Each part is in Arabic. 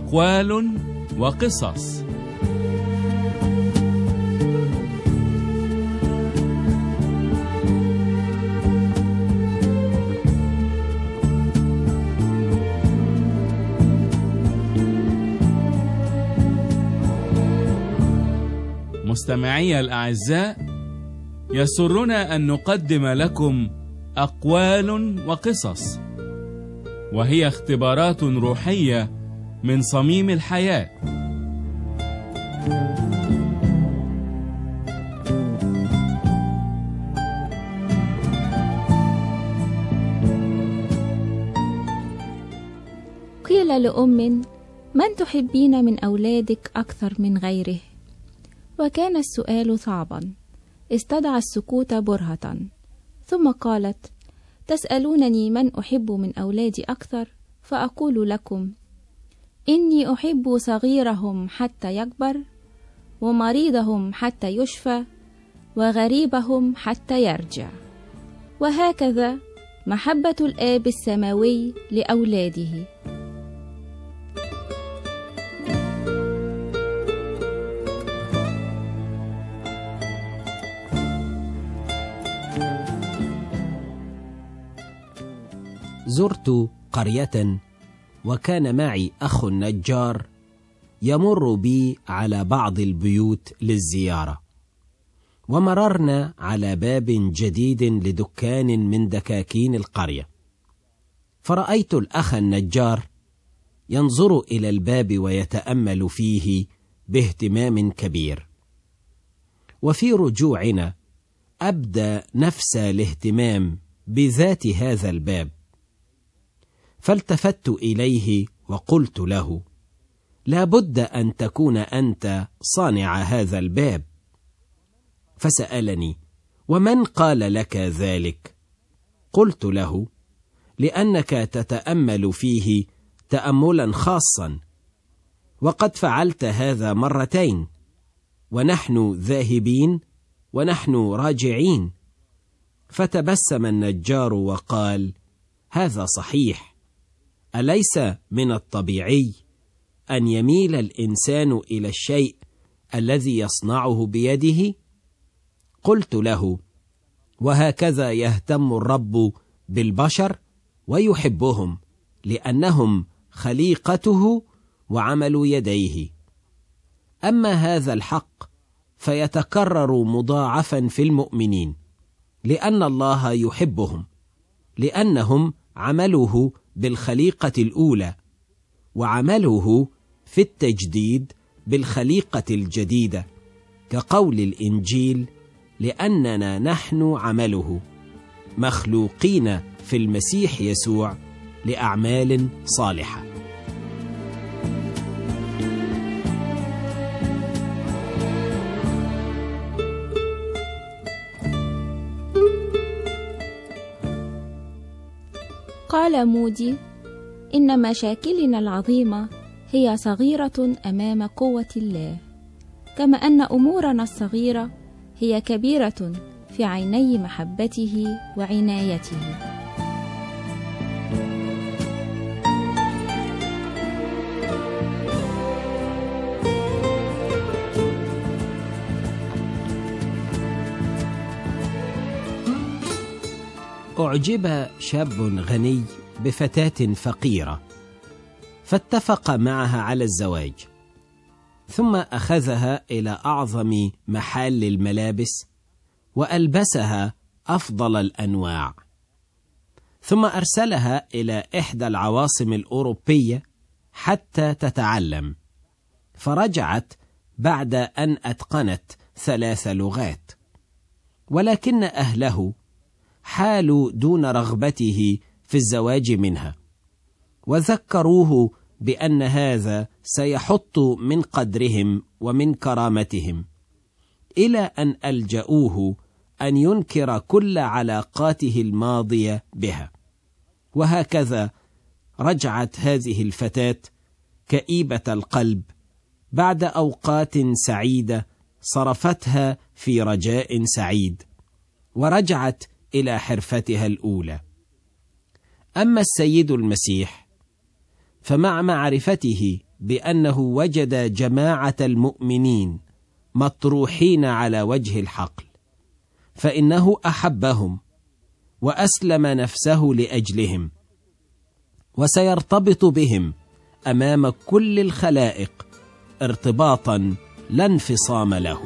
أقوال وقصص. مستمعي الأعزاء، يسرنا أن نقدم لكم أقوال وقصص، وهي اختبارات روحية من صميم الحياة. قيل لأم: من تحبين من أولادك أكثر من غيره؟ وكان السؤال صعبا، استدعى السكوت برهة، ثم قالت: تسألونني من أحب من أولادي أكثر، فأقول لكم: إني أحب صغيرهم حتى يكبر، ومريضهم حتى يشفى، وغريبهم حتى يرجع. وهكذا محبة الآب السماوي لأولاده. زرت قرية، وكان معي أخ نجار يمر بي على بعض البيوت للزيارة، ومررنا على باب جديد لدكان من دكاكين القرية، فرأيت الأخ النجار ينظر إلى الباب ويتأمل فيه باهتمام كبير. وفي رجوعنا أبدى نفس الاهتمام بذات هذا الباب، فالتفت إليه وقلت له: لا بد أن تكون أنت صانع هذا الباب. فسألني: ومن قال لك ذلك؟ قلت له: لأنك تتأمل فيه تأملا خاصا، وقد فعلت هذا مرتين، ونحن ذاهبين ونحن راجعين. فتبسم النجار وقال: هذا صحيح، أليس من الطبيعي أن يميل الإنسان إلى الشيء الذي يصنعه بيده؟ قلت له: وهكذا يهتم الرب بالبشر ويحبهم، لأنهم خليقته وعمل يديه. أما هذا الحق فيتكرر مضاعفا في المؤمنين، لأن الله يحبهم، لأنهم عمله بالخليقة الأولى، وعمله في التجديد بالخليقة الجديدة، كقول الإنجيل: لأننا نحن عمله مخلوقين في المسيح يسوع لأعمال صالحة. قال مودي: إن مشاكلنا العظيمة هي صغيرة أمام قوة الله، كما أن أمورنا الصغيرة هي كبيرة في عيني محبته وعنايته. أعجب شاب غني بفتاة فقيرة، فاتفق معها على الزواج، ثم أخذها إلى أعظم محل الملابس وألبسها أفضل الأنواع، ثم أرسلها إلى إحدى العواصم الأوروبية حتى تتعلم، فرجعت بعد أن أتقنت 3 لغات. ولكن أهله حالوا دون رغبته في الزواج منها، وذكروه بأن هذا سيحط من قدرهم ومن كرامتهم، إلى أن ألجأوه أن ينكر كل علاقاته الماضية بها. وهكذا رجعت هذه الفتاة كئيبة القلب بعد أوقات سعيدة صرفتها في رجاء سعيد، ورجعت إلى حرفتها الأولى. أما السيد المسيح فمع معرفته بأنه وجد جماعة المؤمنين مطروحين على وجه الحقل، فإنه أحبهم وأسلم نفسه لأجلهم، وسيرتبط بهم أمام كل الخلائق ارتباطا لا انفصام له.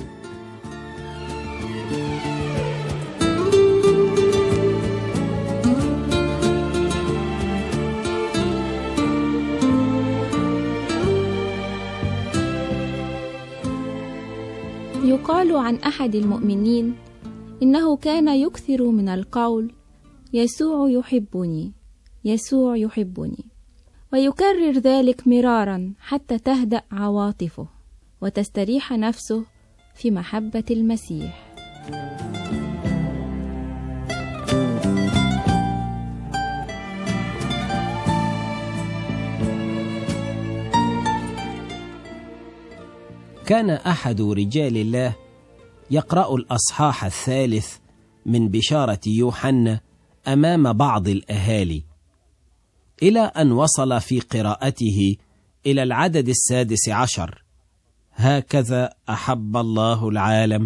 يقال عن أحد المؤمنين إنه كان يكثر من القول: يسوع يحبني، يسوع يحبني، ويكرر ذلك مرارا حتى تهدأ عواطفه وتستريح نفسه في محبة المسيح. كان أحد رجال الله يقرأ الأصحاح 3 من بشارة يوحنا أمام بعض الأهالي، إلى أن وصل في قراءته إلى العدد 16: هكذا أحب الله العالم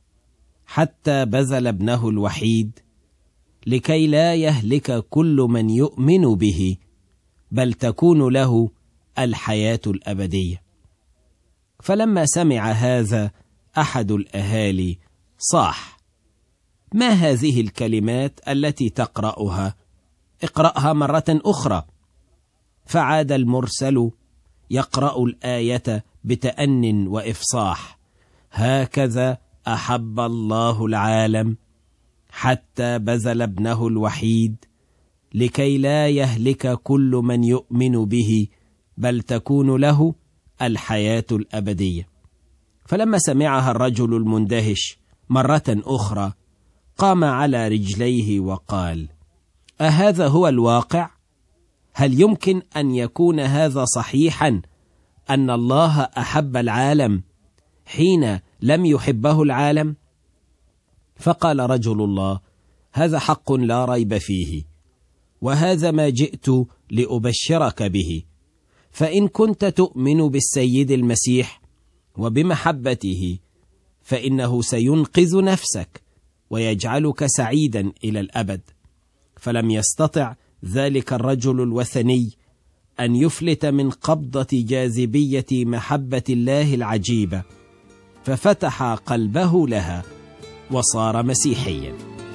حتى بذل ابنه الوحيد لكي لا يهلك كل من يؤمن به بل تكون له الحياة الأبدية. فلما سمع هذا أحد الأهالي صاح: ما هذه الكلمات التي تقرأها؟ اقرأها مرة أخرى. فعاد المرسل يقرأ الآية بتأن وإفصاح: هكذا أحب الله العالم حتى بذل ابنه الوحيد لكي لا يهلك كل من يؤمن به بل تكون له الحياة الأبدية. فلما سمعها الرجل المندهش مرة أخرى قام على رجليه وقال: أهذا هو الواقع؟ هل يمكن أن يكون هذا صحيحا، أن الله أحب العالم حين لم يحبه العالم؟ فقال رجل الله: هذا حق لا ريب فيه، وهذا ما جئت لأبشرك به. فإن كنت تؤمن بالسيد المسيح وبمحبته فإنه سينقذ نفسك ويجعلك سعيدا إلى الأبد. فلم يستطع ذلك الرجل الوثني أن يفلت من قبضة جاذبية محبة الله العجيبة، ففتح قلبه لها وصار مسيحيا.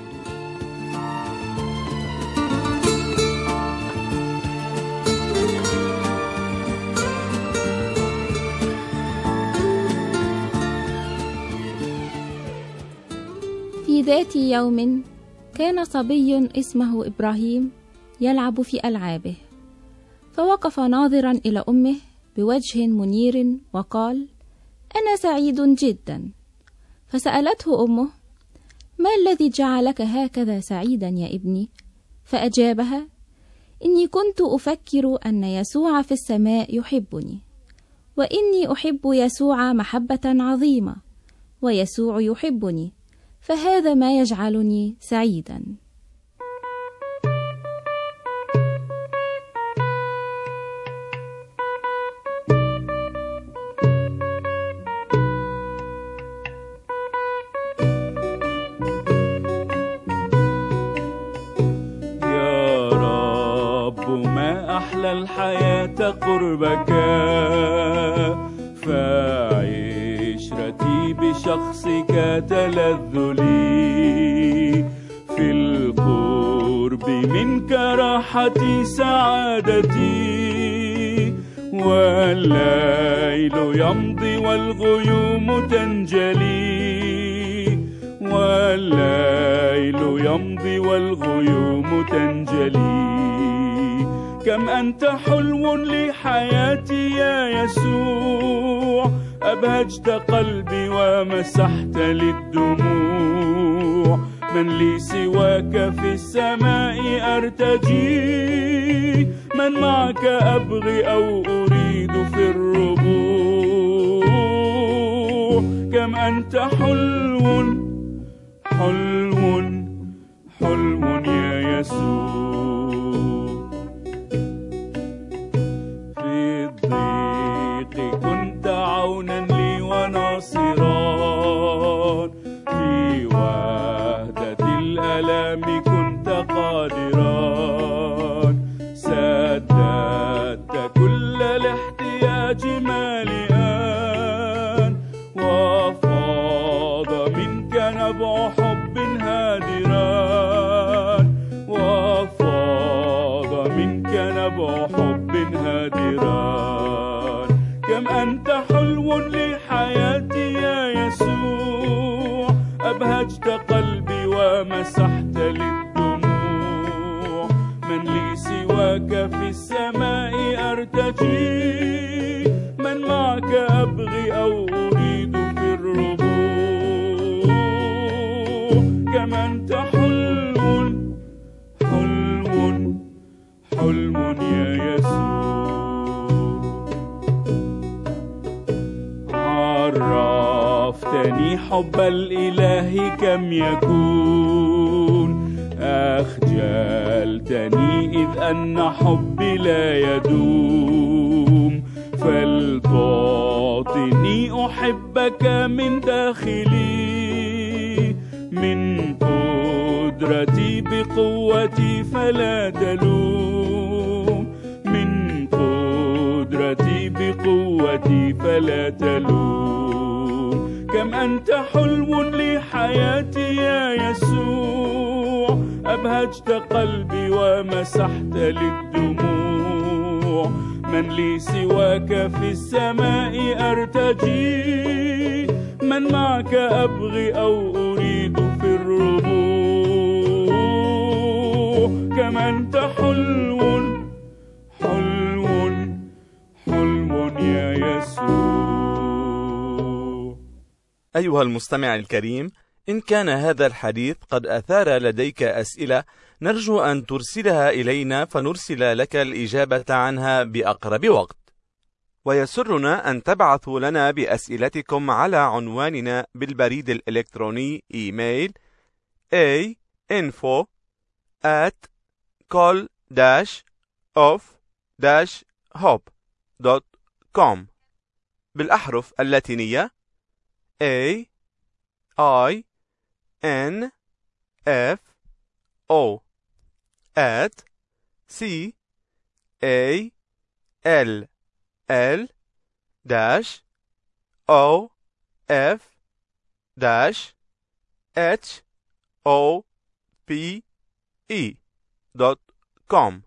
في ذات يوم كان صبي اسمه إبراهيم يلعب في ألعابه، فوقف ناظرا إلى أمه بوجه منير وقال: أنا سعيد جدا. فسألته أمه: ما الذي جعلك هكذا سعيدا يا ابني؟ فأجابها: إني كنت أفكر أن يسوع في السماء يحبني، وإني أحب يسوع محبة عظيمة، ويسوع يحبني، فهذا ما يجعلني سعيدا. يا رب ما أحلى الحياة قربك، فعشرتي بشخصك تلذ لي، في القرب منك راحتي سعادتي، والليل يمضي والغيوم تنجلي، والليل يمضي والغيوم تنجلي. كم أنت حلو لحياتي يا يسوع، أبهجت قلبي ومسحت للدموع، من لي سواك في السماء أرتجي، من معك أبغي أو أريد في الربوع. كم أنت حلو حلو حلو يا يسوع، في الضيق نبع حب هادران وفاض منك نبع حب هادران. كم أنت حلو لحياتي يا يسوع، أبهجت قلبي ومسحت للدموع. من لي سواك في السماء أرتجي، من معك أبغي أو أريد في الربوع. كم أنت حلو حلو حلم يا يسوع. عرفتني حب الإله كم يكون، أخجلتني إذ أن حبي لا يدوم. فلتعطني أحبك من داخلي، من قدرتي بقوتي فلا تلوم. من قدرتي بقوتي فلا تلوم. كم أنت حلو لحياتي يا يسوع، أبهجت قلبي ومسحت للدموع. من لي سواك في السماء أرتجي، من معك أبغي أو أريد في الربوع. كم أنت حلو حلو حلم يا يسوع. أيها المستمع الكريم، إن كان هذا الحديث قد أثار لديك أسئلة، نرجو أن ترسلها إلينا فنرسل لك الإجابة عنها بأقرب وقت. ويسرنا أن تبعثوا لنا بأسئلتكم على عنواننا بالبريد الإلكتروني إيميل info@call-of-hope.com بالأحرف اللاتينية AINFO@call-of-hope.com.